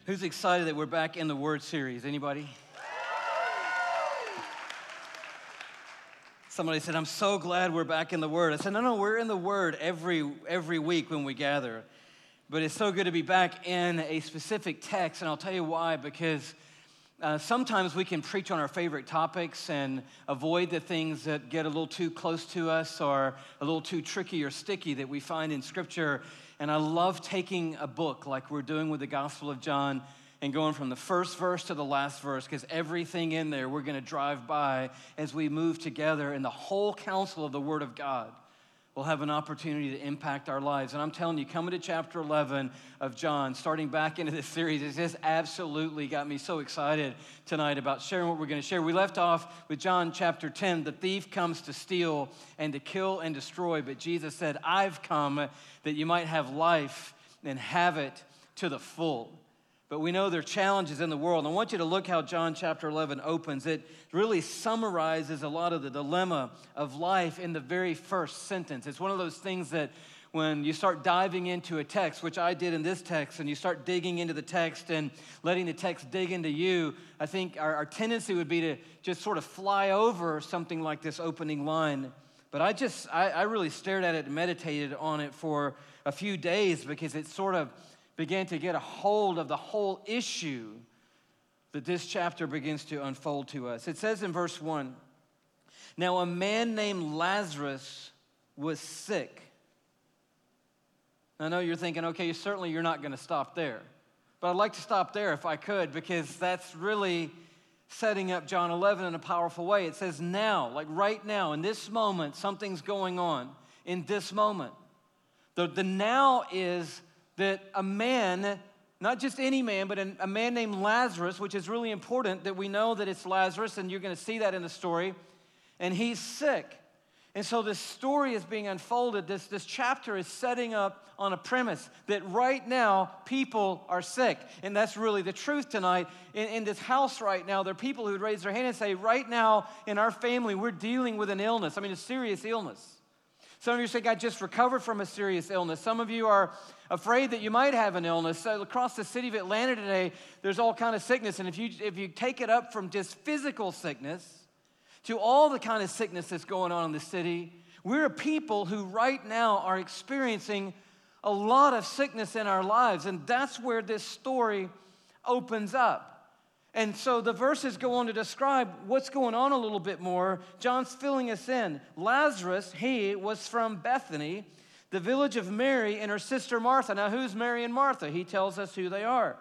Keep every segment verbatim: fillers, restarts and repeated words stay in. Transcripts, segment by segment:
Who's excited that we're back in the Word series? Anybody? Somebody said, I'm so glad we're back in the Word. I said, no, no, we're in the Word every every week when we gather. But it's so good to be back in a specific text, and I'll tell you why, because uh, sometimes we can preach on our favorite topics and avoid the things that get a little too close to us or a little too tricky or sticky that we find in Scripture. And I love taking a book like we're doing with the Gospel of John and going from the first verse to the last verse, because everything in there we're going to drive by as we move together, and the whole counsel of the Word of God will have an opportunity to impact our lives. And I'm telling you, coming to chapter eleven of John, starting back into this series, it's just absolutely got me so excited tonight about sharing what we're going to share. We left off with John chapter ten. The thief comes to steal and to kill and destroy, but Jesus said, I've come that you might have life and have it to the full. But we know there are challenges in the world. I want you to look how John chapter eleven opens. It really summarizes a lot of the dilemma of life in the very first sentence. It's one of those things that when you start diving into a text, which I did in this text, and you start digging into the text and letting the text dig into you, I think our, our tendency would be to just sort of fly over something like this opening line. But I just, I, I really stared at it and meditated on it for a few days, because it sort of began to get a hold of the whole issue that this chapter begins to unfold to us. It says in verse one, now a man named Lazarus was sick. I know you're thinking, okay, certainly you're not going to stop there. But I'd like to stop there if I could, because that's really setting up John eleven in a powerful way. It says now, like right now, in this moment, something's going on in this moment. The, the now is that a man, not just any man, but a man named Lazarus, which is really important that we know that it's Lazarus, and you're going to see that in the story, and he's sick. And so this story is being unfolded. This, this chapter is setting up on a premise that right now people are sick. And that's really the truth tonight. In, in this house right now, there are people who would raise their hand and say, right now in our family, we're dealing with an illness. I mean, a serious illness. Some of you say, I just recovered from a serious illness. Some of you are afraid that you might have an illness. So across the city of Atlanta today, there's all kind of sickness. And if you if you take it up from just physical sickness to all the kind of sickness that's going on in the city, we're a people who right now are experiencing a lot of sickness in our lives. And that's where this story opens up. And so the verses go on to describe what's going on a little bit more. John's filling us in. Lazarus, he was from Bethany, the village of Mary and her sister Martha. Now, who's Mary and Martha? He tells us who they are.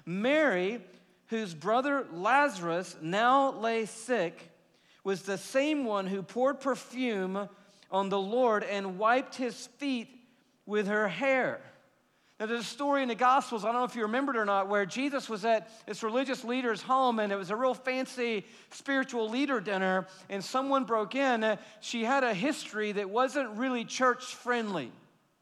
Mary, whose brother Lazarus now lay sick, was the same one who poured perfume on the Lord and wiped his feet with her hair. Now, there's a story in the Gospels, I don't know if you remember it or not, where Jesus was at this religious leader's home, and it was a real fancy spiritual leader dinner, and someone broke in. She had a history that wasn't really church-friendly.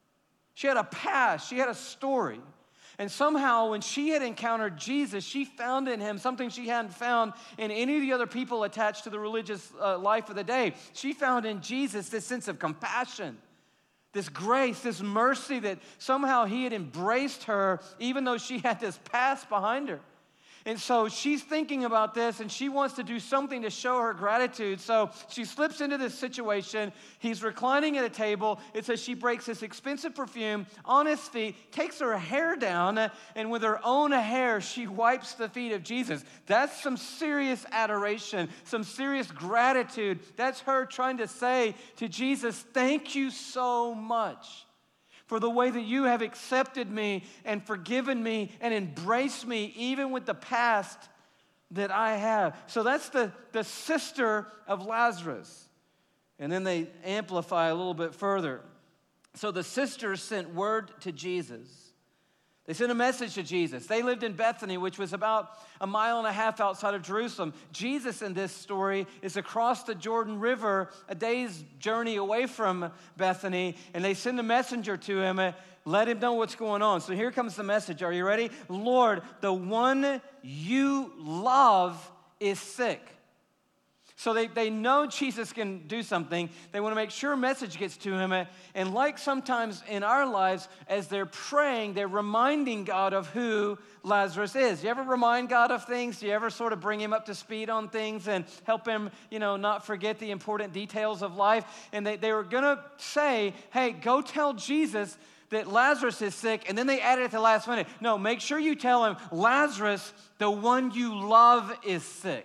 She had a past. She had a story. And somehow, when she had encountered Jesus, she found in him something she hadn't found in any of the other people attached to the religious uh, life of the day. She found in Jesus this sense of compassion, this grace, this mercy that somehow he had embraced her, even though she had this past behind her. And so she's thinking about this, and she wants to do something to show her gratitude. So she slips into this situation. He's reclining at a table. It says she breaks this expensive perfume on his feet, takes her hair down, and with her own hair, she wipes the feet of Jesus. That's some serious adoration, some serious gratitude. That's her trying to say to Jesus, thank you so much for the way that you have accepted me and forgiven me and embraced me, even with the past that I have. So that's the, the sister of Lazarus. And then they amplify a little bit further. So the sisters sent word to Jesus. They sent a message to Jesus. They lived in Bethany, which was about a mile and a half outside of Jerusalem. Jesus in this story is across the Jordan River, a day's journey away from Bethany, and they send a messenger to him, and let him know what's going on. So here comes the message. Are you ready? Lord, the one you love is sick. So they, they know Jesus can do something. They want to make sure a message gets to him. And like sometimes in our lives, as they're praying, they're reminding God of who Lazarus is. You ever remind God of things? Do you ever sort of bring him up to speed on things and help him, you know, not forget the important details of life? And they, they were going to say, hey, go tell Jesus that Lazarus is sick, and then they added at the last minute. No, make sure you tell him, Lazarus, the one you love, is sick.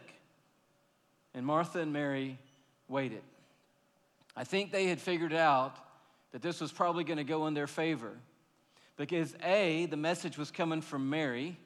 And Martha and Mary waited. I think they had figured out that this was probably going to go in their favor because A, the message was coming from Mary.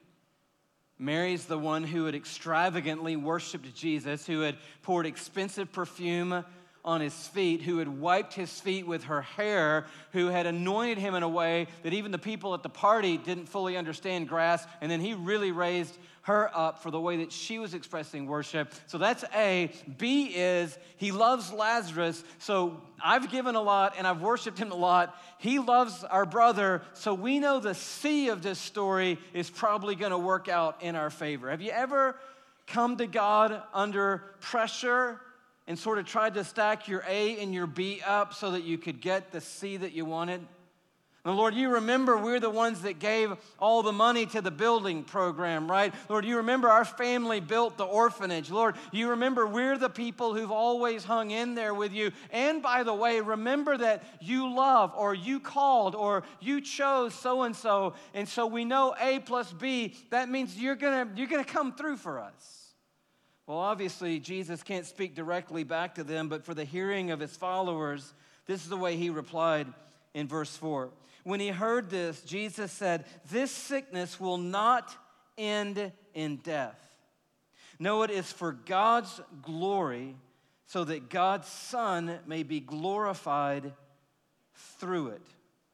Mary's the one who had extravagantly worshiped Jesus, who had poured expensive perfume on his feet, who had wiped his feet with her hair, who had anointed him in a way that even the people at the party didn't fully understand grasp, and then he really raised her up for the way that she was expressing worship. So that's A. B is he loves Lazarus, so I've given a lot and I've worshiped him a lot. He loves our brother, so we know the C of this story is probably going to work out in our favor. Have you ever come to God under pressure and sort of tried to stack your A and your B up so that you could get the C that you wanted? And Lord, you remember we're the ones that gave all the money to the building program, right? Lord, you remember our family built the orphanage. Lord, you remember we're the people who've always hung in there with you. And by the way, remember that you love or you called or you chose so-and-so. And so we know A plus B, that means you're gonna, you're gonna come through for us. Well, obviously, Jesus can't speak directly back to them, but for the hearing of his followers, this is the way he replied in verse four. When he heard this, Jesus said, "This sickness will not end in death. No, it is for God's glory, so that God's Son may be glorified through it."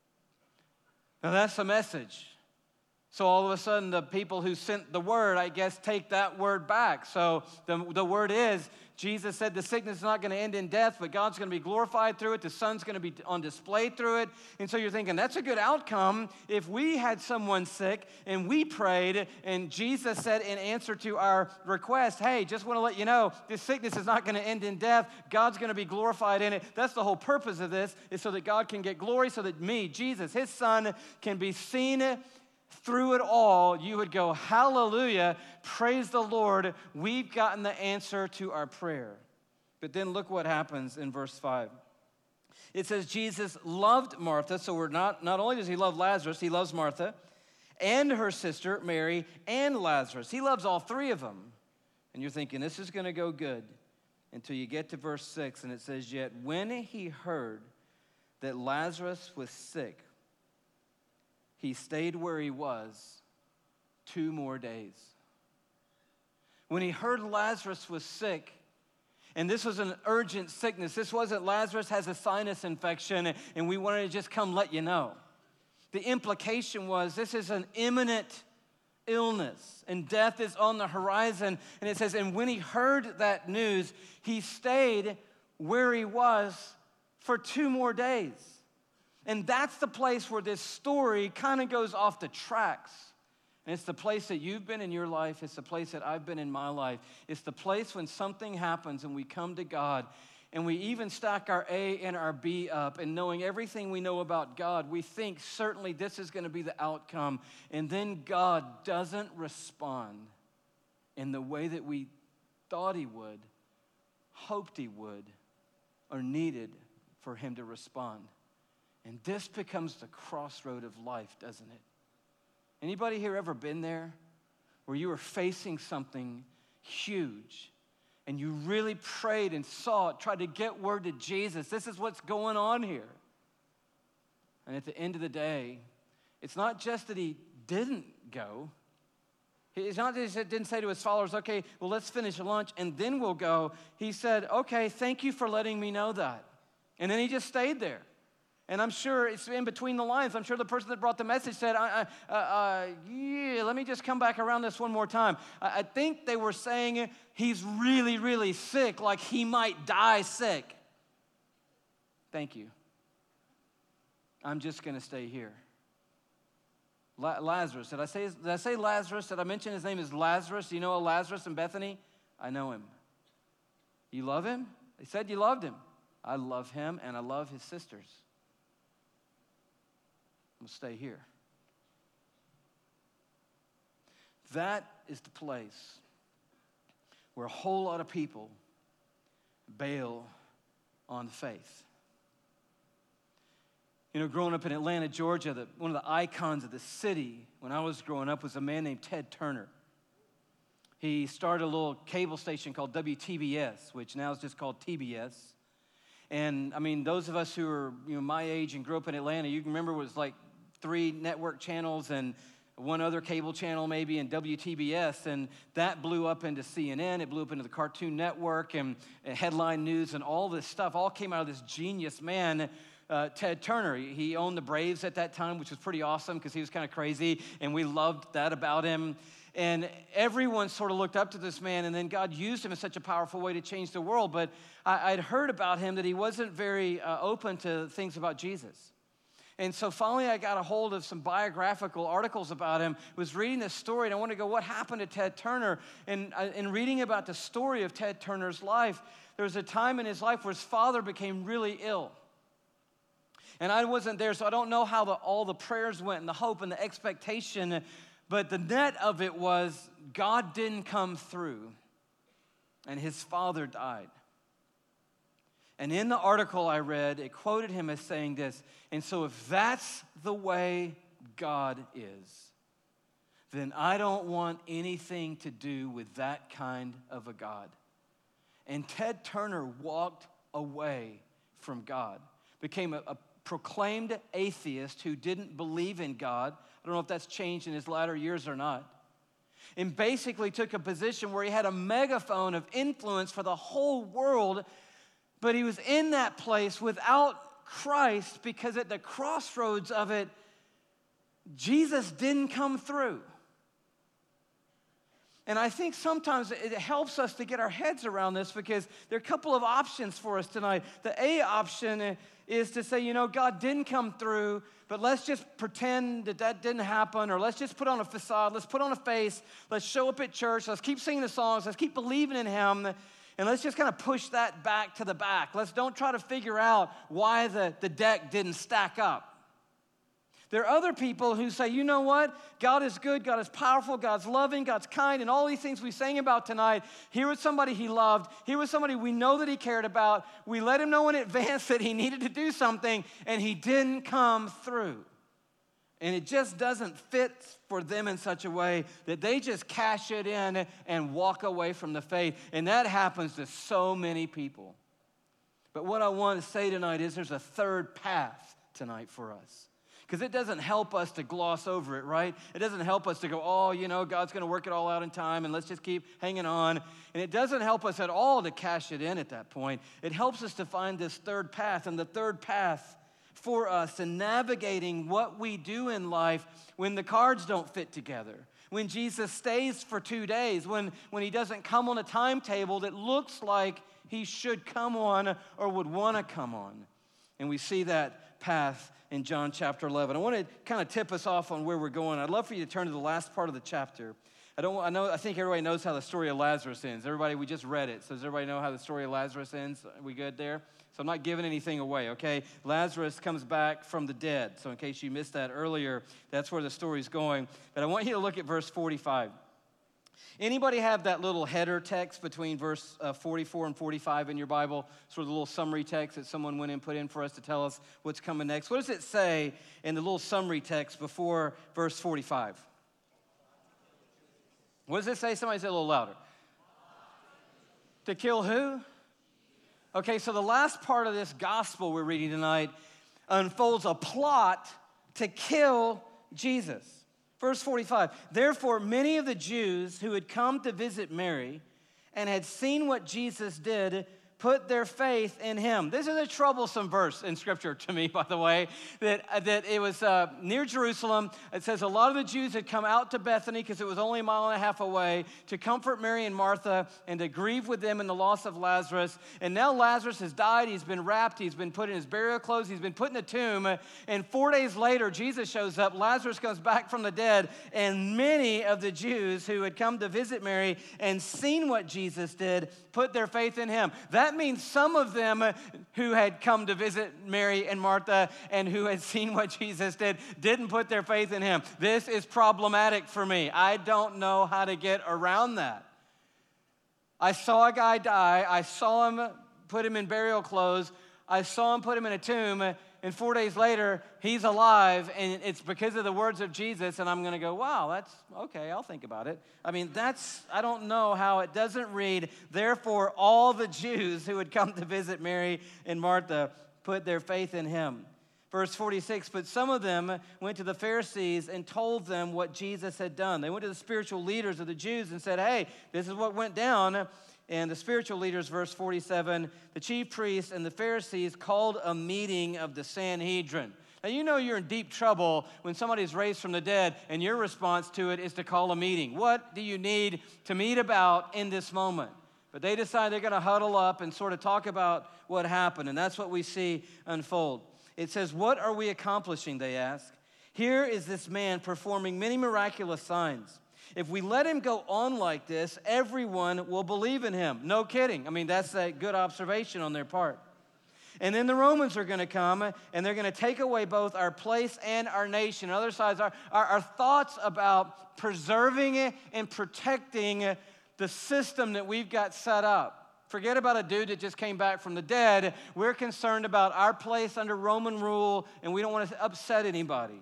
Now that's the message. So all of a sudden, the people who sent the word, I guess, take that word back. So the, the word is, Jesus said the sickness is not going to end in death, but God's going to be glorified through it. The Son's going to be on display through it. And so you're thinking, that's a good outcome. If we had someone sick and we prayed and Jesus said in answer to our request, hey, just want to let you know, this sickness is not going to end in death. God's going to be glorified in it. That's the whole purpose of this, is so that God can get glory, so that me, Jesus, his Son, can be seen through it all. You would go, hallelujah, praise the Lord, we've gotten the answer to our prayer. But then look what happens in verse five. It says Jesus loved Martha, so we're not, not only does he love Lazarus, he loves Martha and her sister Mary and Lazarus. He loves all three of them. And you're thinking, this is going to go good until you get to verse six, and it says, yet when he heard that Lazarus was sick, he stayed where he was two more days. When he heard Lazarus was sick, and this was an urgent sickness, this wasn't Lazarus has a sinus infection and we wanted to just come let you know. The implication was this is an imminent illness and death is on the horizon. And it says, and when he heard that news, he stayed where he was for two more days. And that's the place where this story kind of goes off the tracks. And it's the place that you've been in your life. It's the place that I've been in my life. It's the place when something happens and we come to God and we even stack our A and our B up, and knowing everything we know about God, we think certainly this is going to be the outcome. And then God doesn't respond in the way that we thought he would, hoped he would, or needed for him to respond. And this becomes the crossroad of life, doesn't it? Anybody here ever been there where you were facing something huge and you really prayed and sought, tried to get word to Jesus, this is what's going on here. And at the end of the day, it's not just that he didn't go. It's not that he didn't say to his followers, okay, well, let's finish lunch and then we'll go. He said, okay, thank you for letting me know that. And then he just stayed there. And I'm sure it's in between the lines. I'm sure the person that brought the message said, I, I, uh, uh, yeah, let me just come back around this one more time. I, I think they were saying he's really, really sick, like he might die sick. Thank you. I'm just going to stay here. La- Lazarus, did I, say, did I say Lazarus? Did I mention his name is Lazarus? Do you know a Lazarus in Bethany? I know him. You love him? They said you loved him. I love him, and I love his sisters. I'm going to stay here. That is the place where a whole lot of people bail on faith. You know, growing up in Atlanta, Georgia, the, one of the icons of the city when I was growing up was a man named Ted Turner. He started a little cable station called W T B S, which now is just called T B S. And, I mean, those of us who are, you know, my age and grew up in Atlanta, you can remember it was like three network channels and one other cable channel maybe, and W T B S, and that blew up into C N N, it blew up into the Cartoon Network, and, and Headline News, and all this stuff all came out of this genius man, uh, Ted Turner. He owned the Braves at that time, which was pretty awesome because he was kind of crazy, and we loved that about him. And everyone sort of looked up to this man, and then God used him in such a powerful way to change the world. But I, I'd heard about him that he wasn't very uh, open to things about Jesus. And so finally I got a hold of some biographical articles about him, was reading this story, and I wanted to go, what happened to Ted Turner? And uh, in reading about the story of Ted Turner's life, there was a time in his life where his father became really ill. And I wasn't there, so I don't know how the, all the prayers went and the hope and the expectation, but the net of it was God didn't come through, and his father died. And in the article I read, it quoted him as saying this, and so if that's the way God is, then I don't want anything to do with that kind of a God. And Ted Turner walked away from God, became a, a proclaimed atheist who didn't believe in God. I don't know if that's changed in his latter years or not. And basically took a position where he had a megaphone of influence for the whole world, but he was in that place without Christ because at the crossroads of it, Jesus didn't come through. And I think sometimes it helps us to get our heads around this because there are a couple of options for us tonight. The A option is to say, you know, God didn't come through, but let's just pretend that that didn't happen, or let's just put on a facade, let's put on a face, let's show up at church, let's keep singing the songs, let's keep believing in him, and let's just kind of push that back to the back. Let's don't try to figure out why the, the deck didn't stack up. There are other people who say, you know what? God is good, God is powerful, God's loving, God's kind, and all these things we sang about tonight. Here was somebody he loved. Here was somebody we know that he cared about. We let him know in advance that he needed to do something, and he didn't come through. And it just doesn't fit for them in such a way that they just cash it in and walk away from the faith. And that happens to so many people. But what I want to say tonight is there's a third path tonight for us. Because it doesn't help us to gloss over it, right? It doesn't help us to go, oh, you know, God's going to work it all out in time, and let's just keep hanging on. And it doesn't help us at all to cash it in at that point. It helps us to find this third path, and the third path for us in navigating what we do in life when the cards don't fit together, when Jesus stays for two days, when, when he doesn't come on a timetable that looks like he should come on or would want to come on. And we see that path in John chapter eleven. I want to kind of tip us off on where we're going. I'd love for you to turn to the last part of the chapter. I don't. I know. I think everybody knows how the story of Lazarus ends. Everybody, we just read it. So does everybody know how the story of Lazarus ends? Are we good there? So I'm not giving anything away, okay? Lazarus comes back from the dead. So in case you missed that earlier, that's where the story's going. But I want you to look at verse forty-five. Anybody have that little header text between verse uh, forty-four and forty-five in your Bible? Sort of the little summary text that someone went and put in for us to tell us what's coming next. What does it say in the little summary text before verse forty-five? What does it say? Somebody say it a little louder. To kill who? Okay, so the last part of this gospel we're reading tonight unfolds a plot to kill Jesus. Verse forty-five, therefore many of the Jews who had come to visit Mary and had seen what Jesus did put their faith in him. This is a troublesome verse in Scripture to me, by the way, that, uh, that it was uh, near Jerusalem. It says a lot of the Jews had come out to Bethany because it was only a mile and a half away to comfort Mary and Martha and to grieve with them in the loss of Lazarus. And now Lazarus has died. He's been wrapped. He's been put in his burial clothes. He's been put in a tomb. And four days later, Jesus shows up. Lazarus comes back from the dead. And many of the Jews who had come to visit Mary and seen what Jesus did put their faith in him. That means some of them who had come to visit Mary and Martha and who had seen what Jesus did didn't put their faith in him. This is problematic for me. I don't know how to get around that. I saw a guy die. I saw him put him in burial clothes. I saw him put him in a tomb. And four days later, he's alive, and it's because of the words of Jesus, and I'm going to go, wow, that's okay, I'll think about it. I mean, that's, I don't know how it doesn't read, therefore all the Jews who had come to visit Mary and Martha put their faith in him. Verse forty-six, but some of them went to the Pharisees and told them what Jesus had done. They went to the spiritual leaders of the Jews and said, hey, this is what went down. And the spiritual leaders, verse forty-seven, the chief priests and the Pharisees called a meeting of the Sanhedrin. Now, you know you're in deep trouble when somebody's raised from the dead and your response to it is to call a meeting. What do you need to meet about in this moment? But they decide they're going to huddle up and sort of talk about what happened, and that's what we see unfold. It says, what are we accomplishing, they ask. Here is this man performing many miraculous signs. If we let him go on like this, everyone will believe in him. No kidding. I mean, that's a good observation on their part. And then the Romans are going to come, and they're going to take away both our place and our nation. On the other side, our, our, our thoughts about preserving and protecting the system that we've got set up. Forget about a dude that just came back from the dead. We're concerned about our place under Roman rule, and we don't want to upset anybody.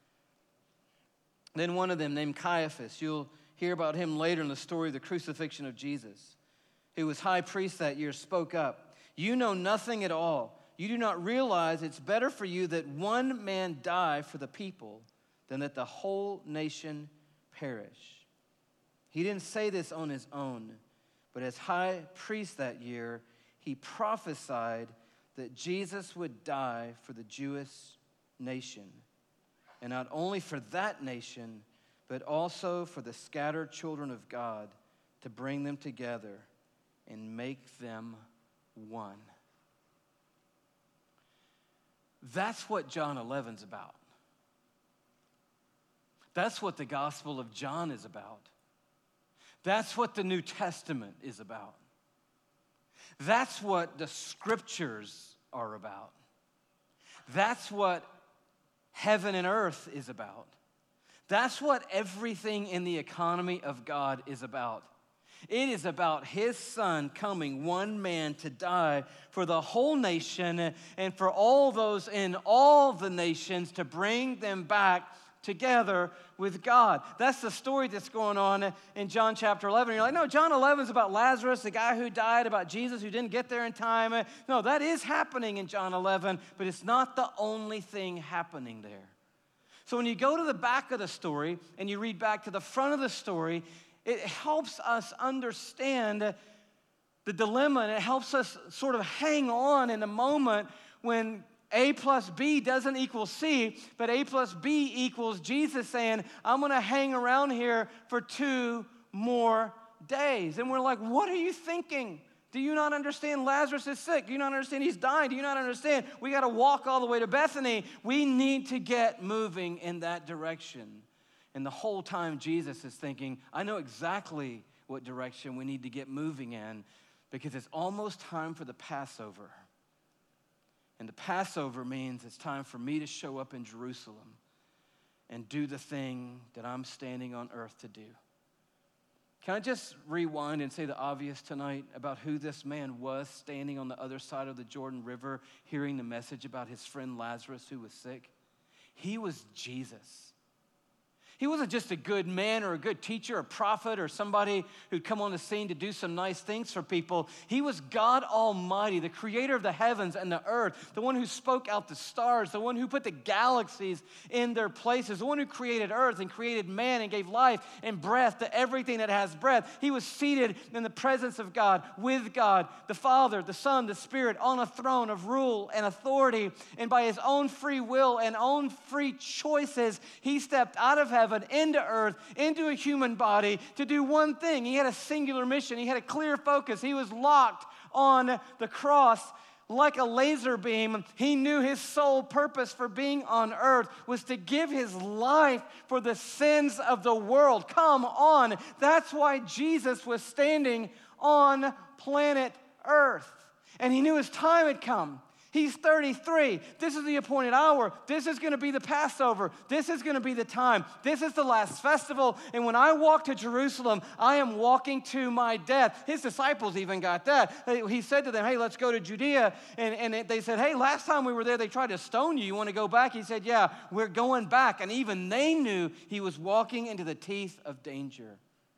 Then one of them, named Caiaphas, you'll hear about him later in the story of the crucifixion of Jesus, who was high priest that year, spoke up. You know nothing at all. You do not realize it's better for you that one man die for the people than that the whole nation perish. He didn't say this on his own, but as high priest that year, he prophesied that Jesus would die for the Jewish nation. And not only for that nation, but also for the scattered children of God, to bring them together and make them one. That's what John eleven's about. That's what the Gospel of John is about. That's what the New Testament is about. That's what the Scriptures are about. That's what heaven and earth is about. That's what everything in the economy of God is about. It is about his son coming, one man, to die for the whole nation and for all those in all the nations, to bring them back together with God. That's the story that's going on in John chapter eleven. You're like, no, John eleven is about Lazarus, the guy who died, about Jesus who didn't get there in time. No, that is happening in John eleven, but it's not the only thing happening there. So when you go to the back of the story and you read back to the front of the story, it helps us understand the dilemma, and it helps us sort of hang on in a moment when A plus B doesn't equal C, but A plus B equals Jesus saying, I'm going to hang around here for two more days. And we're like, what are you thinking? Do you not understand Lazarus is sick? Do you not understand he's dying? Do you not understand we got to walk all the way to Bethany? We need to get moving in that direction. And the whole time Jesus is thinking, I know exactly what direction we need to get moving in, because it's almost time for the Passover. And the Passover means it's time for me to show up in Jerusalem and do the thing that I'm standing on earth to do. Can I just rewind and say the obvious tonight about who this man was standing on the other side of the Jordan River, hearing the message about his friend Lazarus who was sick? He was Jesus. He wasn't just a good man or a good teacher or prophet or somebody who'd come on the scene to do some nice things for people. He was God Almighty, the creator of the heavens and the earth, the one who spoke out the stars, the one who put the galaxies in their places, the one who created earth and created man and gave life and breath to everything that has breath. He was seated in the presence of God, with God, the Father, the Son, the Spirit, on a throne of rule and authority. And by his own free will and own free choices, he stepped out of heaven into earth, into a human body to do one thing. He had a singular mission. He had a clear focus. He was locked on the cross like a laser beam. He knew his sole purpose for being on earth was to give his life for the sins of the world. Come on. That's why Jesus was standing on planet Earth. And he knew his time had come. He's thirty-three. This is the appointed hour. This is going to be the Passover. This is going to be the time. This is the last festival. And when I walk to Jerusalem, I am walking to my death. His disciples even got that. He said to them, hey, let's go to Judea. And, and they said, hey, last time we were there, they tried to stone you. You want to go back? He said, yeah, we're going back. And even they knew he was walking into the teeth of danger.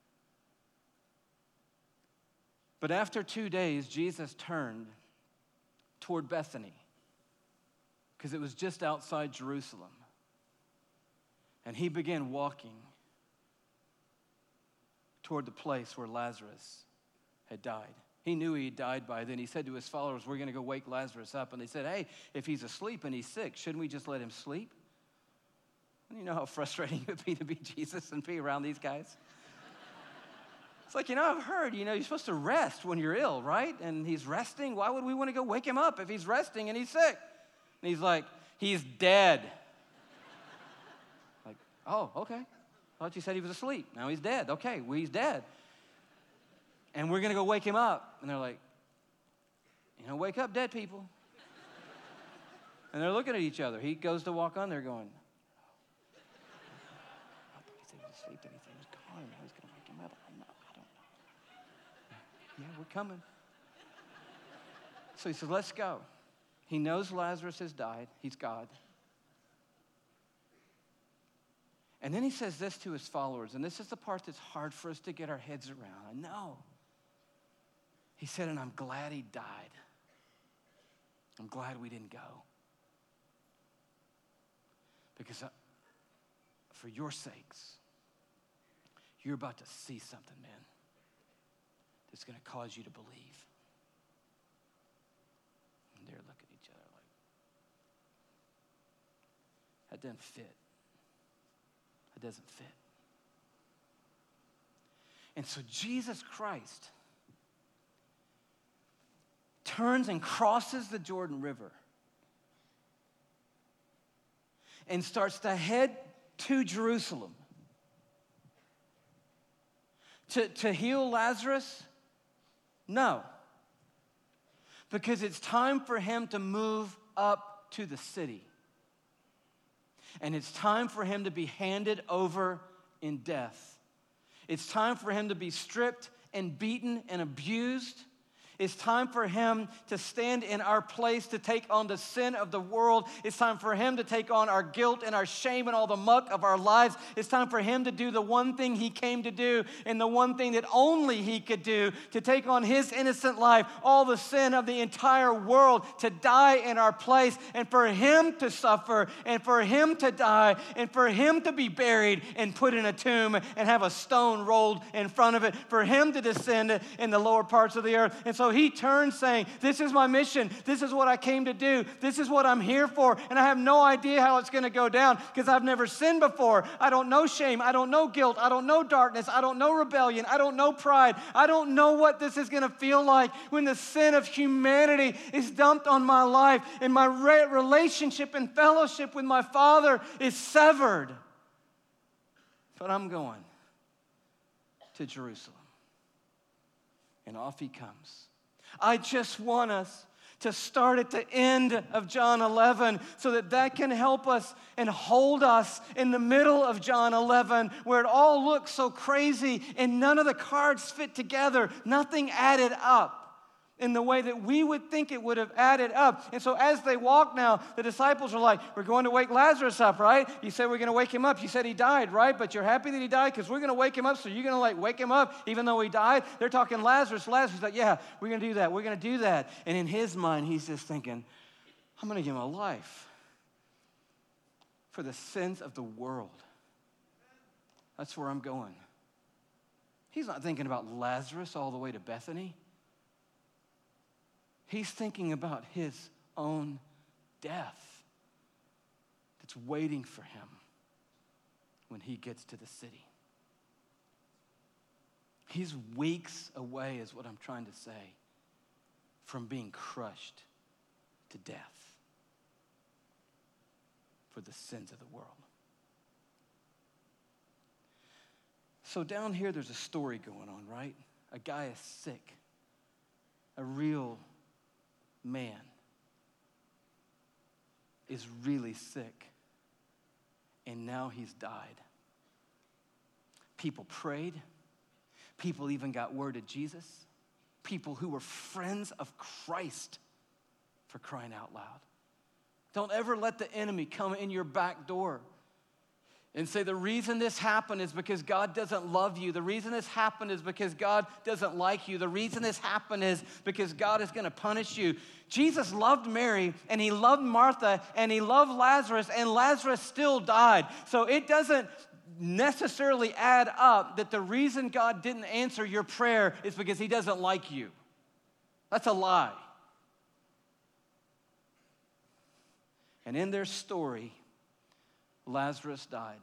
But after two days, Jesus turned toward Bethany, because it was just outside Jerusalem. And he began walking toward the place where Lazarus had died. He knew he had died by then. He said to his followers, we're going to go wake Lazarus up. And they said, hey, if he's asleep and he's sick, shouldn't we just let him sleep? And you know how frustrating it would be to be Jesus and be around these guys? It's like, you know, I've heard, you know, you're supposed to rest when you're ill, right? And he's resting. Why would we want to go wake him up if he's resting and he's sick? And he's like, he's dead. Like, oh, okay. I thought you said he was asleep. Now he's dead. Okay, well, he's dead. And we're going to go wake him up. And they're like, you know, wake up dead people. And they're looking at each other. He goes to walk on there going, I thought he said he was asleep and he was gone. I was going to wake him up. I'm not. Yeah, we're coming. So he said, let's go. He knows Lazarus has died. He's God. And then he says this to his followers, and this is the part that's hard for us to get our heads around. I know. He said, and I'm glad he died. I'm glad we didn't go. Because uh, for your sakes, you're about to see something, man. It's going to cause you to believe. And they're looking at each other like, that doesn't fit. That doesn't fit. And so Jesus Christ turns and crosses the Jordan River and starts to head to Jerusalem to, to heal Lazarus. No, because it's time for him to move up to the city. And it's time for him to be handed over in death. It's time for him to be stripped and beaten and abused. It's time for him to stand in our place to take on the sin of the world. It's time for him to take on our guilt and our shame and all the muck of our lives. It's time for him to do the one thing he came to do and the one thing that only he could do, to take on his innocent life, all the sin of the entire world, to die in our place, and for him to suffer and for him to die and for him to be buried and put in a tomb and have a stone rolled in front of it, for him to descend in the lower parts of the earth. And so So he turns saying, this is my mission. This is what I came to do. This is what I'm here for. And I have no idea how it's going to go down because I've never sinned before. I don't know shame. I don't know guilt. I don't know darkness. I don't know rebellion. I don't know pride. I don't know what this is going to feel like when the sin of humanity is dumped on my life and my re- relationship and fellowship with my Father is severed. But I'm going to Jerusalem. And off he comes. I just want us to start at the end of John eleven so that that can help us and hold us in the middle of John eleven where it all looks so crazy and none of the cards fit together, nothing added up. in the way that we would think it would have added up. And so as they walk now, the disciples are like, we're going to wake Lazarus up, right? You said we're going to wake him up. You said he died, right? But you're happy that he died because we're going to wake him up, so you're going to like wake him up even though he died? They're talking Lazarus. Lazarus like, yeah, we're going to do that. We're going to do that. And in his mind, he's just thinking, I'm going to give him a life for the sins of the world. That's where I'm going. He's not thinking about Lazarus all the way to Bethany. He's thinking about his own death that's waiting for him when he gets to the city. He's weeks away, is what I'm trying to say, from being crushed to death for the sins of the world. So down here, there's a story going on, right? A guy is sick, a real man is really sick, and now he's died. People prayed. People even got word of Jesus. People who were friends of Christ, for crying out loud. Don't ever let the enemy come in your back door and say the reason this happened is because God doesn't love you. The reason this happened is because God doesn't like you. The reason this happened is because God is going to punish you. Jesus loved Mary, and he loved Martha, and he loved Lazarus, and Lazarus still died. So it doesn't necessarily add up that the reason God didn't answer your prayer is because he doesn't like you. That's a lie. And in their story, Lazarus died.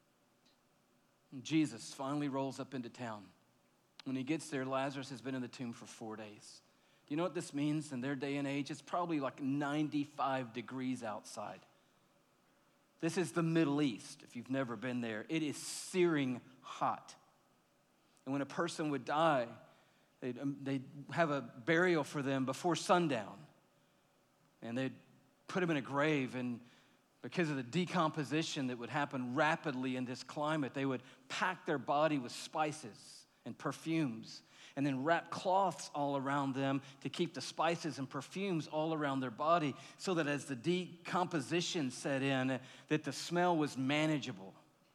And Jesus finally rolls up into town. When he gets there, Lazarus has been in the tomb for four days. Do you know what this means in their day and age? It's probably like ninety-five degrees outside. This is the Middle East, if you've never been there. It is searing hot. And when a person would die, they'd, um, they'd have a burial for them before sundown. And they'd put him in a grave, and because of the decomposition that would happen rapidly in this climate, they would pack their body with spices and perfumes and then wrap cloths all around them to keep the spices and perfumes all around their body so that as the decomposition set in, that the smell was manageable.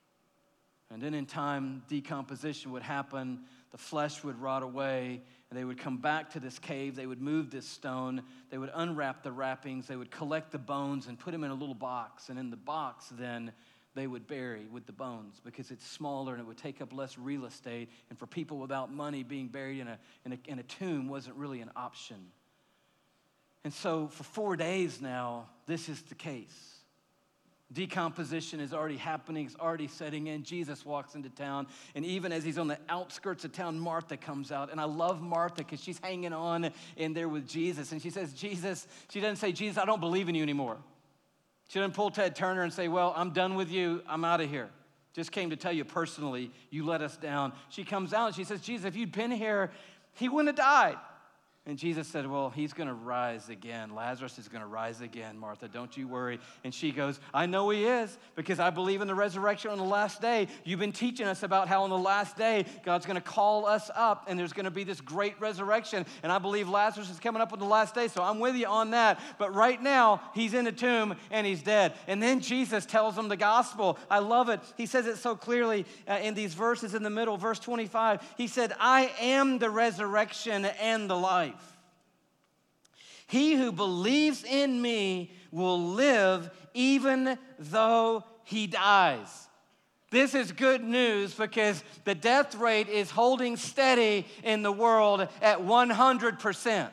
And then in time, decomposition would happen, the flesh would rot away, and they would come back to this cave, they would move this stone, they would unwrap the wrappings, they would collect the bones and put them in a little box, and in the box then they would bury with the bones because it's smaller and it would take up less real estate, and for people without money, being buried in a, in a, in a tomb wasn't really an option. And so for four days now, this is the case. Decomposition is already happening, it's already setting in. Jesus walks into town, and even as he's on the outskirts of town, Martha comes out. And I love Martha because she's hanging on in there with Jesus. And she says, Jesus, she doesn't say, Jesus, I don't believe in you anymore. She doesn't pull Ted Turner and say, well, I'm done with you, I'm out of here. Just came to tell you personally, you let us down. She comes out and she says, Jesus, if you'd been here, he wouldn't have died. And Jesus said, well, he's going to rise again. Lazarus is going to rise again, Martha. Don't you worry. And she goes, I know he is because I believe in the resurrection on the last day. You've been teaching us about how on the last day, God's going to call us up and there's going to be this great resurrection. And I believe Lazarus is coming up on the last day, so I'm with you on that. But right now, he's in a tomb and he's dead. And then Jesus tells them the gospel. I love it. He says it so clearly uh, in these verses in the middle. Verse twenty-five, he said, I am the resurrection and the life. He who believes in me will live even though he dies. This is good news because the death rate is holding steady in the world at one hundred percent.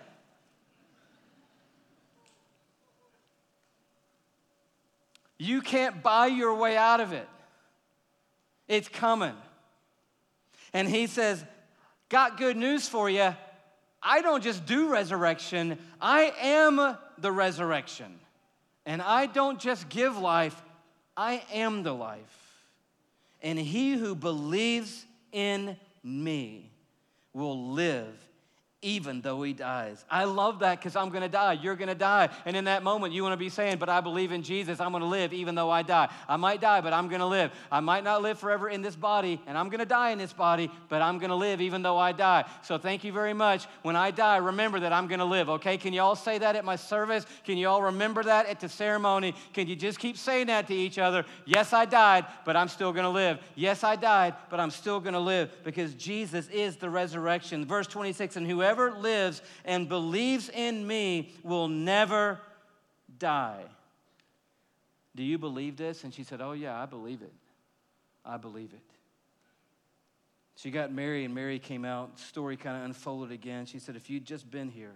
You can't buy your way out of it. It's coming. And he says, got good news for you. I don't just do resurrection, I am the resurrection. And I don't just give life, I am the life. And he who believes in me will live even though he dies. I love that because I'm going to die. You're going to die. And in that moment, you want to be saying, but I believe in Jesus. I'm going to live even though I die. I might die, but I'm going to live. I might not live forever in this body, and I'm going to die in this body, but I'm going to live even though I die. So thank you very much. When I die, remember that I'm going to live, okay? Can you all say that at my service? Can you all remember that at the ceremony? Can you just keep saying that to each other? Yes, I died, but I'm still going to live. Yes, I died, but I'm still going to live because Jesus is the resurrection. Verse twenty-six, and whoever Whoever lives and believes in me will never die. Do you believe this? And she said, oh yeah, I believe it. I believe it. She got Mary, and Mary came out. Story kind of unfolded again. She said, if you'd just been here,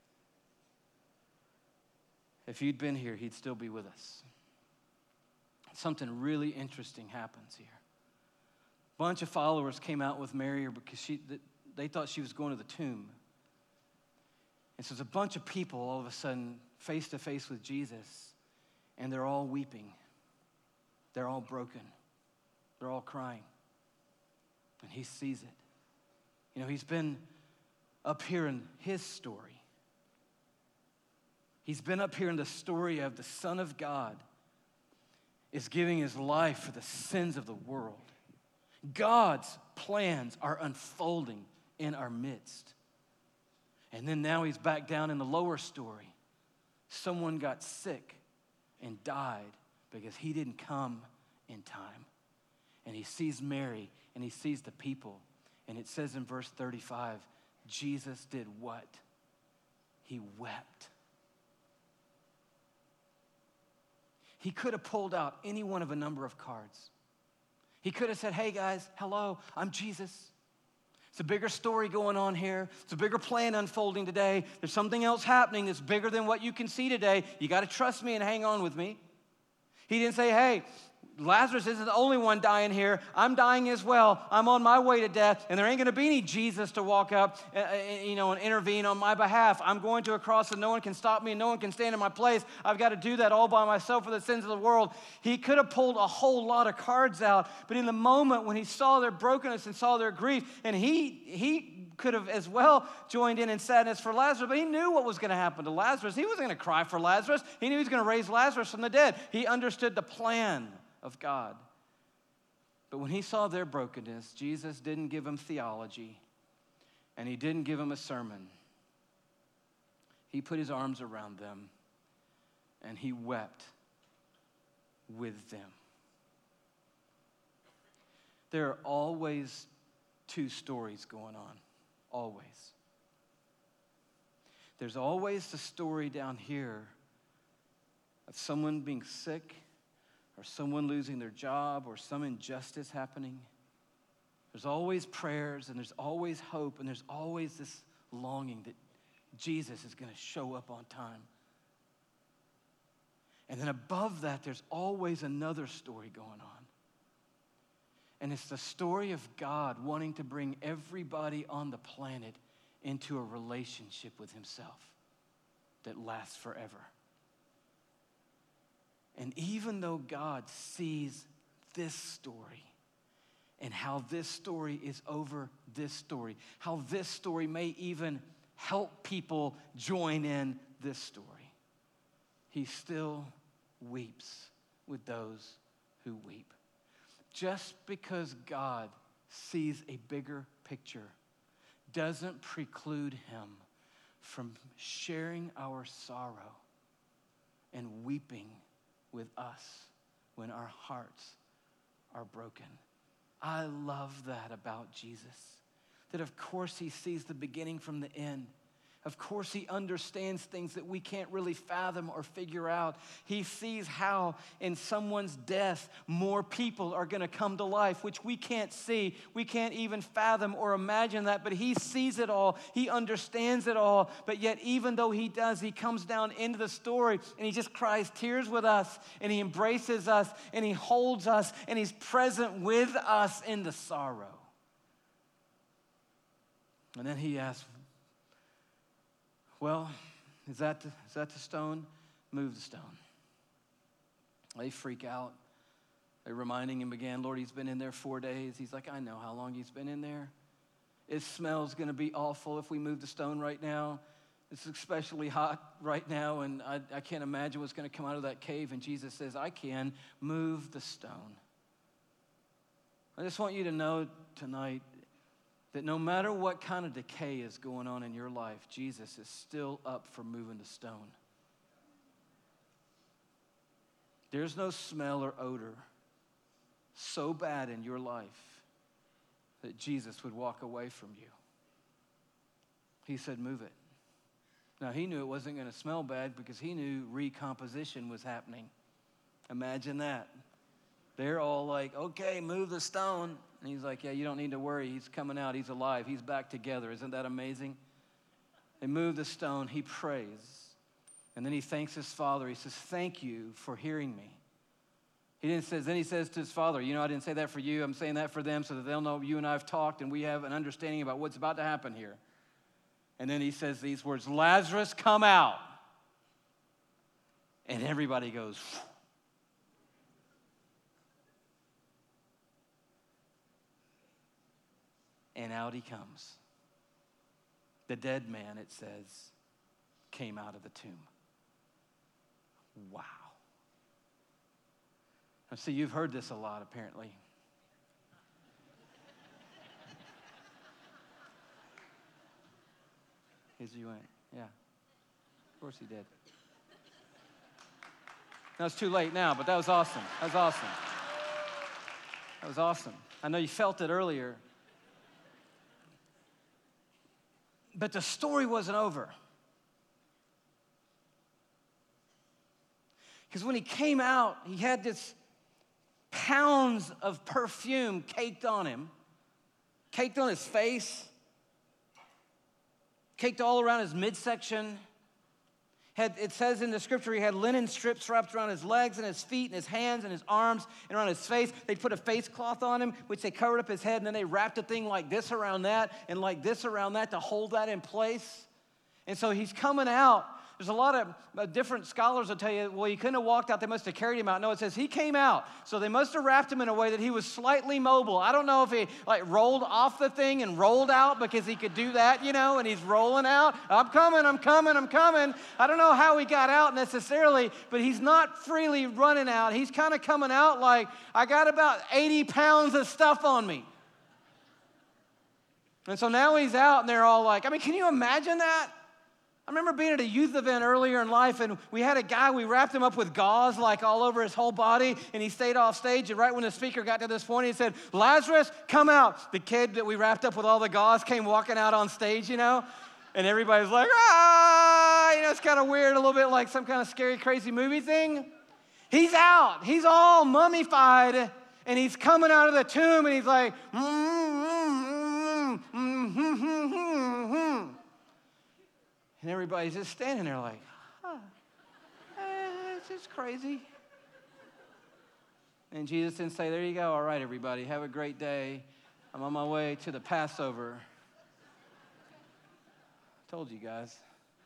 if you'd been here, he'd still be with us. Something really interesting happens here. A bunch of followers came out with Mary because she, they thought she was going to the tomb. And so there's a bunch of people all of a sudden face to face with Jesus, and they're all weeping. They're all broken. They're all crying. And he sees it. You know, he's been up here in his story. He's been up here in the story of the Son of God is giving his life for the sins of the world. God's plans are unfolding in our midst. And then now he's back down in the lower story. Someone got sick and died because he didn't come in time. And he sees Mary and he sees the people. And it says in verse thirty-five, Jesus did what? He wept. He could have pulled out any one of a number of cards. He could have said, hey guys, hello, I'm Jesus. It's a bigger story going on here. It's a bigger plan unfolding today. There's something else happening that's bigger than what you can see today. You got to trust me and hang on with me. He didn't say, hey, Lazarus isn't the only one dying here. I'm dying as well. I'm on my way to death, and there ain't going to be any Jesus to walk up, uh, you know, and intervene on my behalf. I'm going to a cross, and no one can stop me, and no one can stand in my place. I've got to do that all by myself for the sins of the world. He could have pulled a whole lot of cards out, but in the moment when he saw their brokenness and saw their grief, and he he could have as well joined in in sadness for Lazarus, but he knew what was going to happen to Lazarus. He wasn't going to cry for Lazarus. He knew he was going to raise Lazarus from the dead. He understood the plan of God. But when he saw their brokenness, Jesus didn't give him theology, and he didn't give him a sermon. He put his arms around them, and he wept with them. There are always two stories going on, always. There's always the story down here of someone being sick, or someone losing their job, or some injustice happening. There's always prayers, and there's always hope, and there's always this longing that Jesus is going to show up on time. And then above that, there's always another story going on. And it's the story of God wanting to bring everybody on the planet into a relationship with himself that lasts forever. And even though God sees this story and how this story is over this story, how this story may even help people join in this story, he still weeps with those who weep. Just because God sees a bigger picture doesn't preclude him from sharing our sorrow and weeping with us when our hearts are broken. I love that about Jesus, that of course he sees the beginning from the end. Of course, he understands things that we can't really fathom or figure out. He sees how in someone's death, more people are going to come to life, which we can't see. We can't even fathom or imagine that, but he sees it all. He understands it all. But yet, even though he does, he comes down into the story and he just cries tears with us, and he embraces us, and he holds us, and he's present with us in the sorrow. And then he asks, well, is that, the, is that the stone? Move the stone. They freak out. They're reminding him again, Lord, he's been in there four days. He's like, I know how long he's been in there. It smells going to be awful if we move the stone right now. It's especially hot right now, and I, I can't imagine what's going to come out of that cave. And Jesus says, I can move the stone. I just want you to know tonight that no matter what kind of decay is going on in your life, Jesus is still up for moving the stone. There's no smell or odor so bad in your life that Jesus would walk away from you. He said, move it. Now, he knew it wasn't going to smell bad because he knew recomposition was happening. Imagine that. They're all like, okay, move the stone. And he's like, yeah, you don't need to worry. He's coming out. He's alive. He's back together. Isn't that amazing? They move the stone. He prays. And then he thanks his father. He says, thank you for hearing me. He didn't say, then he says to his father, you know, I didn't say that for you. I'm saying that for them so that they'll know you and I have talked and we have an understanding about what's about to happen here. And then he says these words, Lazarus, come out. And everybody goes, phew. And out he comes. The dead man, it says, came out of the tomb. Wow. Now, see, you've heard this a lot, apparently. As you went, yeah. Of course he did. Now, it's too late now, but that was awesome. That was awesome. That was awesome. I know you felt it earlier. But the story wasn't over. Because when he came out, he had this pounds of perfume caked on him, caked on his face, caked all around his midsection. Had, it says in the scripture he had linen strips wrapped around his legs and his feet and his hands and his arms and around his face. They put a face cloth on him, which they covered up his head, and then they wrapped a thing like this around that and like this around that to hold that in place. And so he's coming out. There's a lot of uh, different scholars will tell you, well, he couldn't have walked out. They must have carried him out. No, it says he came out. So they must have wrapped him in a way that he was slightly mobile. I don't know if he like rolled off the thing and rolled out because he could do that, you know, and he's rolling out. I'm coming, I'm coming, I'm coming. I don't know how he got out necessarily, but he's not freely running out. He's kind of coming out like, I got about eighty pounds of stuff on me. And so now he's out and they're all like, I mean, can you imagine that? I remember being at a youth event earlier in life, and we had a guy, we wrapped him up with gauze like all over his whole body, and he stayed off stage, and right when the speaker got to this point, he said, Lazarus, come out. The kid that we wrapped up with all the gauze came walking out on stage, you know, and everybody's like, ah, you know, it's kind of weird, a little bit like some kind of scary, crazy movie thing. He's out. He's all mummified, and he's coming out of the tomb, and he's like, mm-hmm, mm-hmm, mm-hmm, mm-hmm. And everybody's just standing there like, huh, eh, it's just crazy. And Jesus didn't say, there you go, all right, everybody, have a great day. I'm on my way to the Passover. I told you guys.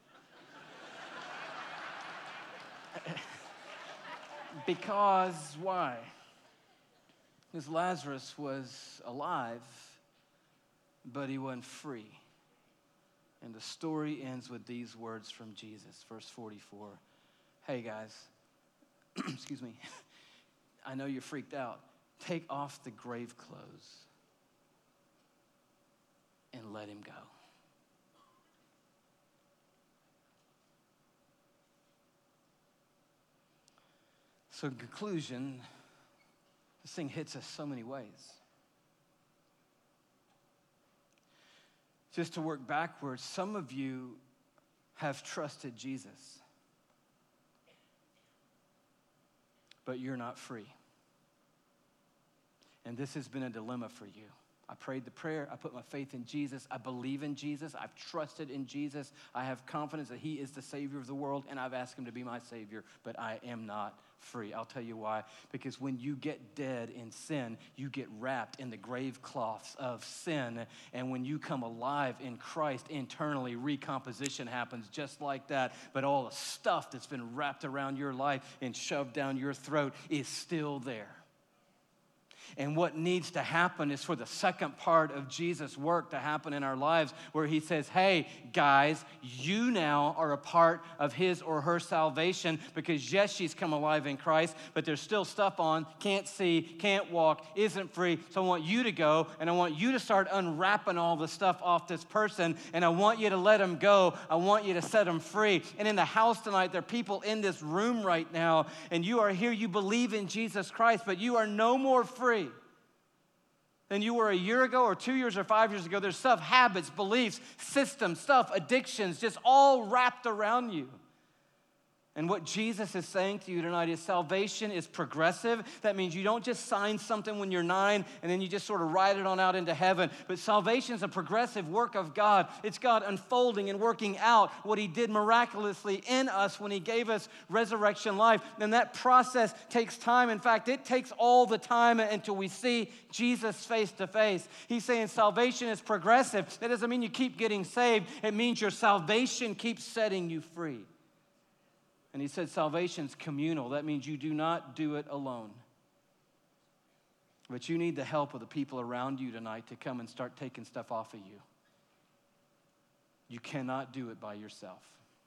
Because, why? Because Lazarus was alive, but he wasn't free. And the story ends with these words from Jesus, verse forty-four. Hey, guys, excuse me. I know you're freaked out. Take off the grave clothes and let him go. So in conclusion, this thing hits us so many ways. Just to work backwards, some of you have trusted Jesus, but you're not free. And this has been a dilemma for you. I prayed the prayer. I put my faith in Jesus. I believe in Jesus. I've trusted in Jesus. I have confidence that he is the Savior of the world, and I've asked him to be my Savior, but I am not free. I'll tell you why. Because when you get dead in sin, you get wrapped in the grave cloths of sin. And when you come alive in Christ, internally, recomposition happens just like that. But all the stuff that's been wrapped around your life and shoved down your throat is still there. And what needs to happen is for the second part of Jesus' work to happen in our lives, where he says, hey, guys, you now are a part of his or her salvation, because yes, she's come alive in Christ, but there's still stuff on, can't see, can't walk, isn't free. So I want you to go, and I want you to start unwrapping all the stuff off this person, and I want you to let them go. I want you to set them free. And in the house tonight, there are people in this room right now, and you are here, you believe in Jesus Christ, but you are no more free than you were a year ago or two years or five years ago. There's stuff, habits, beliefs, systems, stuff, addictions, just all wrapped around you. And what Jesus is saying to you tonight is salvation is progressive. That means you don't just sign something when you're nine and then you just sort of ride it on out into heaven. But salvation is a progressive work of God. It's God unfolding and working out what he did miraculously in us when he gave us resurrection life. And that process takes time. In fact, it takes all the time until we see Jesus face to face. He's saying salvation is progressive. That doesn't mean you keep getting saved. It means your salvation keeps setting you free. And he said salvation's communal. That means you do not do it alone. But you need the help of the people around you tonight to come and start taking stuff off of you. You cannot do it by yourself.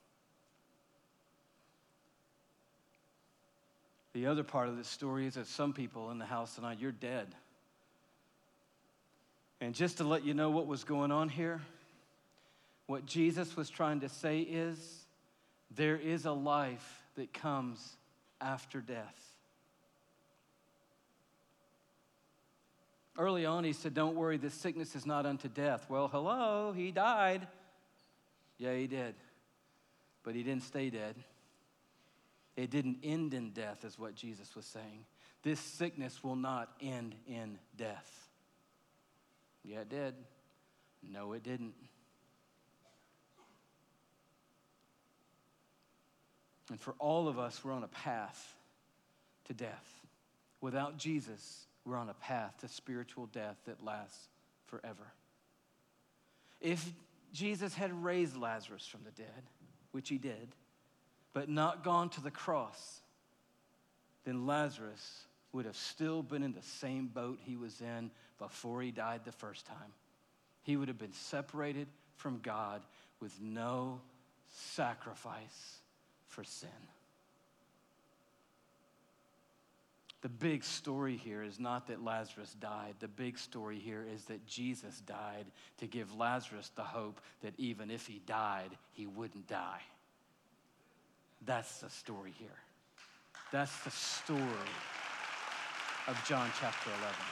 The other part of this story is that some people in the house tonight, you're dead. And just to let you know what was going on here, what Jesus was trying to say is, there is a life that comes after death. Early on, he said, don't worry, this sickness is not unto death. Well, hello, he died. Yeah, he did. But he didn't stay dead. It didn't end in death, is what Jesus was saying. This sickness will not end in death. Yeah, it did. No, it didn't. And for all of us, we're on a path to death. Without Jesus, we're on a path to spiritual death that lasts forever. If Jesus had raised Lazarus from the dead, which he did, but not gone to the cross, then Lazarus would have still been in the same boat he was in before he died the first time. He would have been separated from God with no sacrifice for sin. The big story here is not that Lazarus died. The big story here is that Jesus died to give Lazarus the hope that even if he died, he wouldn't die. That's the story here. That's the story of John chapter eleven.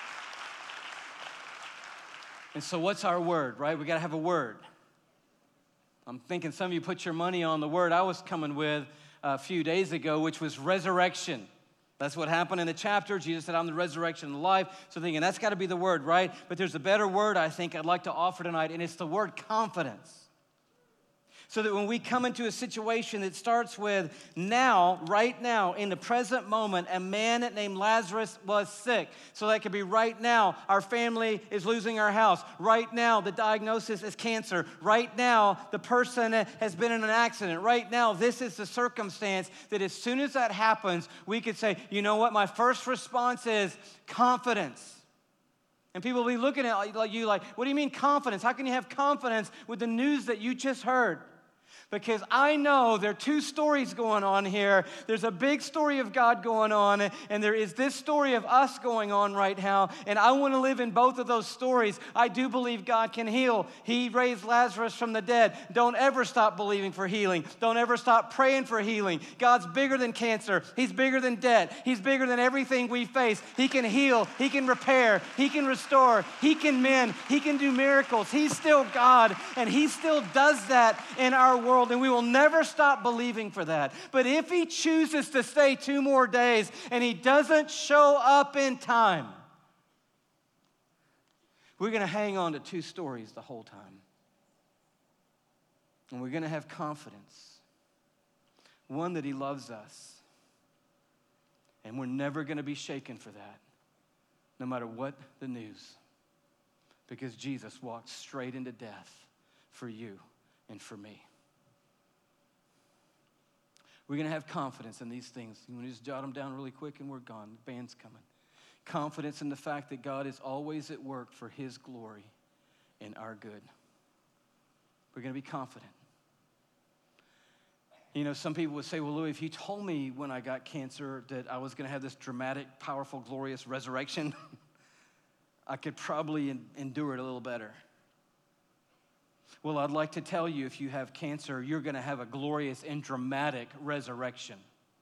And so what's our word, right? We got to have a word. I'm thinking some of you put your money on the word I was coming with a few days ago, which was resurrection. That's what happened in the chapter. Jesus said, I'm the resurrection and the life. So thinking, that's got to be the word, right? But there's a better word I think I'd like to offer tonight, and it's the word confidence. So that when we come into a situation that starts with now, right now, in the present moment, a man named Lazarus was sick. So that could be right now, our family is losing our house. Right now, the diagnosis is cancer. Right now, the person has been in an accident. Right now, this is the circumstance that as soon as that happens, we could say, you know what, my first response is confidence. And people will be looking at you like, what do you mean confidence? How can you have confidence with the news that you just heard? Because I know there are two stories going on here. There's a big story of God going on, and there is this story of us going on right now, and I want to live in both of those stories. I do believe God can heal. He raised Lazarus from the dead. Don't ever stop believing for healing. Don't ever stop praying for healing. God's bigger than cancer. He's bigger than debt. He's bigger than everything we face. He can heal. He can repair. He can restore. He can mend. He can do miracles. He's still God, and he still does that in our world. And we will never stop believing for that. But if he chooses to stay two more days and he doesn't show up in time, we're going to hang on to two stories the whole time. And we're going to have confidence. One, that he loves us. And we're never going to be shaken for that, no matter what the news. Because Jesus walked straight into death for you and for me. We're going to have confidence in these things. You want to just jot them down really quick and we're gone. The band's coming. Confidence in the fact that God is always at work for his glory and our good. We're going to be confident. You know, some people would say, well, Louis, if you told me when I got cancer that I was going to have this dramatic, powerful, glorious resurrection, I could probably en- endure it a little better. Well, I'd like to tell you, if you have cancer, you're going to have a glorious and dramatic resurrection.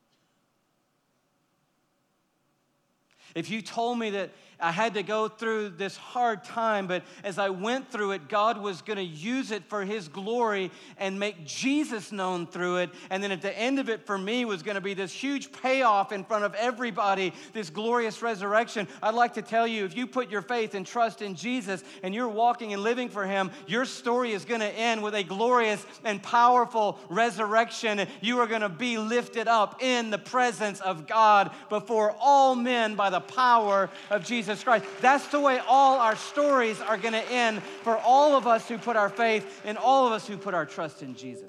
If you told me that I had to go through this hard time, but as I went through it, God was going to use it for his glory and make Jesus known through it, and then at the end of it for me was going to be this huge payoff in front of everybody, this glorious resurrection, I'd like to tell you, if you put your faith and trust in Jesus and you're walking and living for him, your story is going to end with a glorious and powerful resurrection. You are going to be lifted up in the presence of God before all men by the power of Jesus Christ. That's the way all our stories are going to end for all of us who put our faith and all of us who put our trust in Jesus.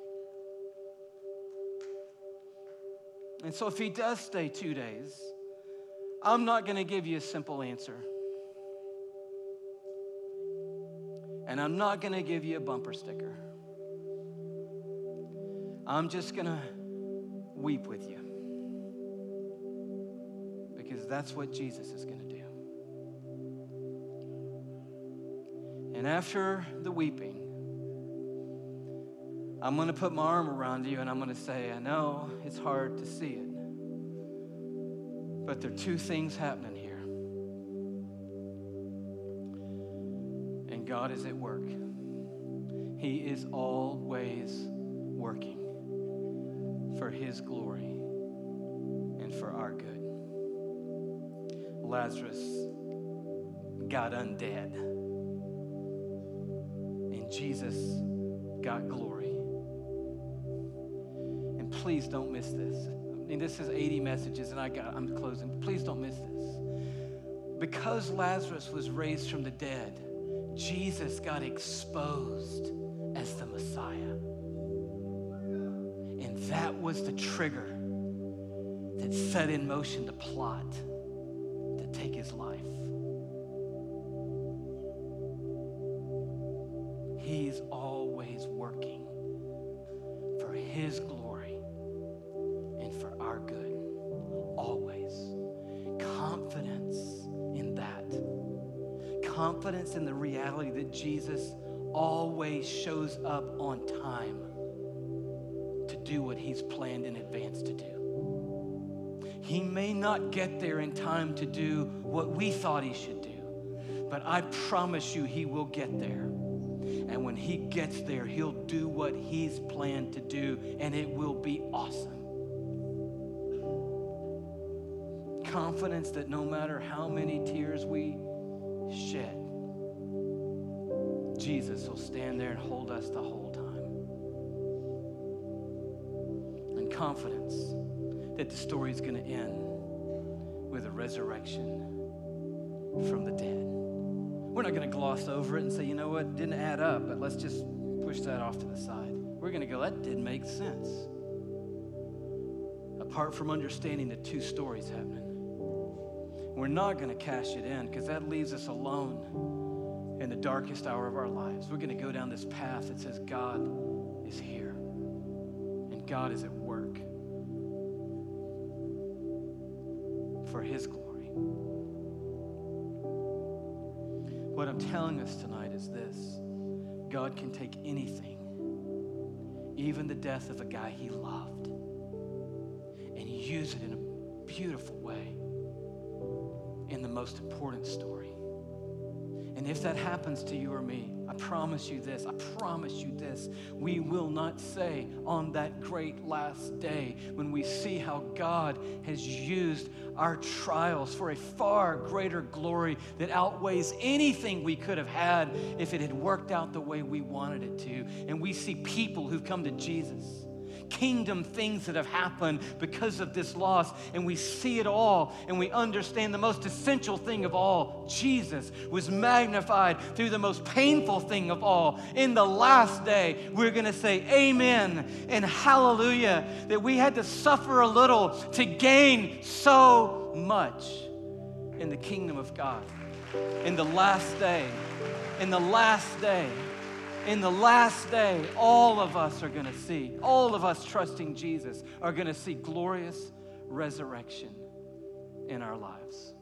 And so if he does stay two days, I'm not going to give you a simple answer. And I'm not going to give you a bumper sticker. I'm just going to weep with you. Because that's what Jesus is going to do. And after the weeping, I'm going to put my arm around you and I'm going to say, I know it's hard to see it, but there are two things happening here. And God is at work. He is always working for his glory and for our good. Lazarus got undead, and Jesus got glory. And please don't miss this. I mean, this is eighty messages, and I got, I'm closing. Please don't miss this. Because Lazarus was raised from the dead, Jesus got exposed as the Messiah. And that was the trigger that set in motion the plot to take his life. He's always working for his glory and for our good. Always. Confidence in that. Confidence in the reality that Jesus always shows up on time to do what he's planned in advance to do. He may not get there in time to do what we thought he should do, but I promise you he will get there. And when he gets there, he'll do what he's planned to do, and it will be awesome. Confidence that no matter how many tears we shed, Jesus will stand there and hold us the whole time. And confidence that the story is going to end with a resurrection from the dead. We're not going to gloss over it and say, you know what, didn't add up, but let's just push that off to the side. We're going to go, that didn't make sense. Apart from understanding the two stories happening. We're not going to cash it in because that leaves us alone in the darkest hour of our lives. We're going to go down this path that says God is here and God is at work for his glory. What I'm telling us tonight is this: God can take anything, even the death of a guy he loved, and use it in a beautiful way in the most important story. And if that happens to you or me, I promise you this, I promise you this, we will not say on that great last day when we see how God has used our trials for a far greater glory that outweighs anything we could have had if it had worked out the way we wanted it to. And we see people who've come to Jesus, kingdom things that have happened because of this loss, and we see it all and we understand the most essential thing of all: Jesus was magnified through the most painful thing of all. In the last day, we're going to say amen and hallelujah, that we had to suffer a little to gain so much. in the kingdom of God. In the last day, in the last day, in the last day, all of us are going to see, all of us trusting Jesus are going to see glorious resurrection in our lives.